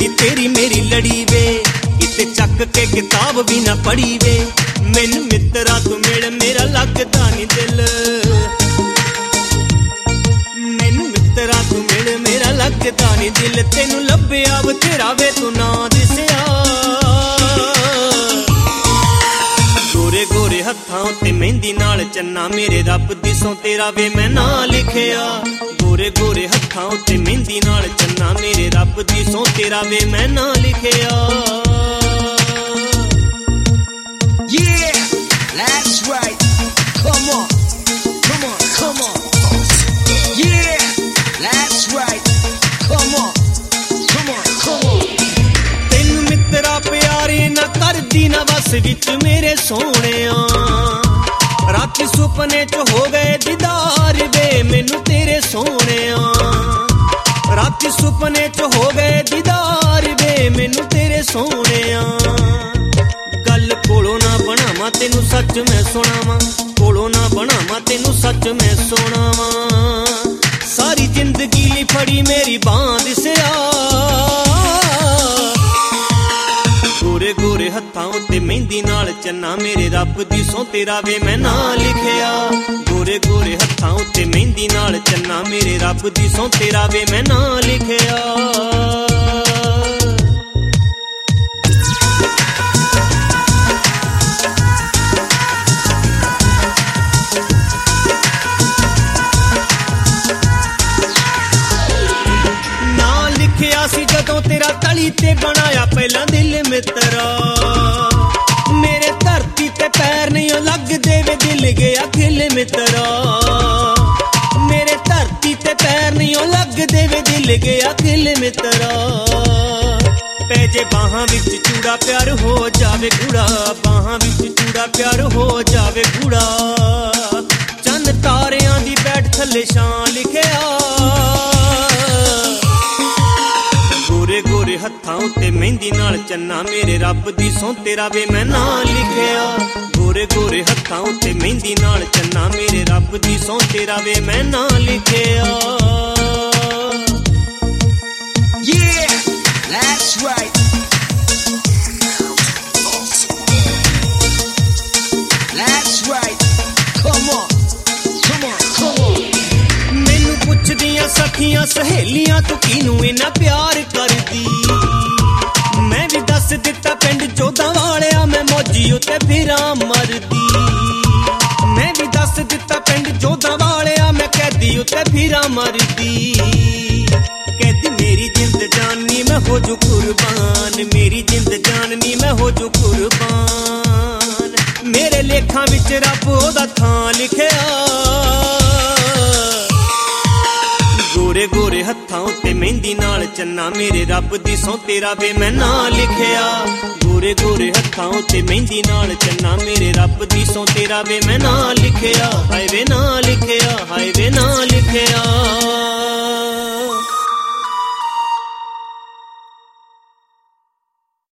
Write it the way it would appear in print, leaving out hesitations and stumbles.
दी तेरी मेरी लड़ी वे इत्ते चक के किताब भी ना पढ़ी वे मैनू मित्रा तू मिल मेरा लगदा नी दिल मैनू मित्रा तू मिल मेरा लगदा नी दिल तेनू लभ्या बथेरा वे तू ना दिसिया गोरे गोरे हत्थां उत्ते मेहंदी नाल चन्ना मेरे रब दी सौ तेरा वे मैं ना लिखिया गोरे गोरे हत्थां उत्ते मेहंदी नाल चन्ना मेरे रब दी सौ तेरा वे मैं ना लिखिया Yeah, that's right. Come on, come on, come on. Yeah, that's right. Come on, come on, come on. तेनू मित्रा प्यारे ना करदी ना बस विच मेरे सोहणिया राती सुपने च हो गए दीदार वे मैनू तेरे सोहणिया राती सुपने च हो गए दीदार वे मैनू तेरे सोहणिया गल कोलों ना बनावा तेनू सच मैं सुनावा कोलों ना बनावा तेनू सच मैं सुनावा सारी जिंदगी ली फड़ी मेरी बांह दिसिया गोरे गोरे हत्थां उत्ते मेहंदी नाल चन्ना मेरे रब दी सौ तेरा वे मैं ना लिखिया गोरे गोरे हत्थां उत्ते मेहंदी नाल चन्ना मेरे रब दी सौ तेरा वे मैं ना लिखिया जदों तेरा तली ते बनाया पहला दिल मित्रा मेरे धरती ते पैर नहीं लगदे वे दिल गया खिल मित्रा मेरे धरती ते पैर नहीं लगदे वे दिल गया खिल मित्रा पैजे बाहां विच चूड़ा प्यार हो जावे कूड़ा बाहां विच चूड़ा प्यार हो जावे कूड़ा चंद तारियां दी बैठ थल्ले शां लिखिया गोरे गोरे हत्थां उत्ते मेहंदी नाल चन्ना मेरे रब दी सौ तेरा वे मैं ना लिखिया गोरे गोरे हत्थां उत्ते मेहंदी नाल चन्ना मेरे रब दी सौ तेरा वे मैं ना लिखिया Yeah, that's right. That's right. Come on, come on, come on. मैनू पुछदियां सखियां सहेलियां तू किनू इन्ना प्यार करदी मैं भी दस दिता पिंड चौदां वालिया मैं मौजी उत्ते फिरां मरदी मैं भी दस दिता पिंड चौदां वालिया मैं कैदी उत्ते फिरां मरदी कहती मेरी जिंद जाननी मैं हो जू कुर्बान मेरी जिंद जाननी मैं हो जू कुर्बान मेरे लेखां विच रब ओदा थां लिखिया गोरे गोरे हत्थां उत्ते मेहंदी नाल चन्ना मेरे रब दी सौ तेरा वे मैं ना लिखिया गोरे गोरे हत्थां उत्ते मेहंदी नाल चन्ना मेरे रब दी सौ तेरा वे मैं ना लिखिया हाय वे ना लिखिया हाय वे ना लिखिया